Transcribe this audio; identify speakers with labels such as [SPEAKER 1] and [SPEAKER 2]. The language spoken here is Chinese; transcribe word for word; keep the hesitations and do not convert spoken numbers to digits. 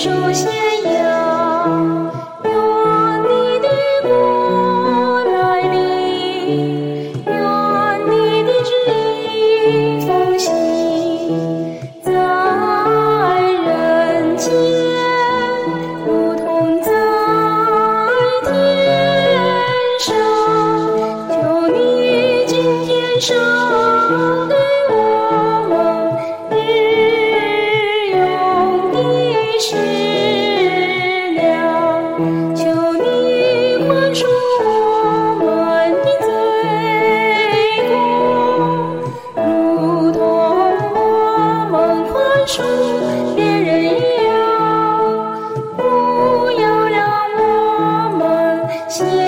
[SPEAKER 1] 树斜阳，愿你的国来临，愿你的旨意奉行在人间，如同在天上。求你今天赏给我们日用的食粮，求你宽恕我们的罪过，如同我们宽恕别人一样，不要让我们陷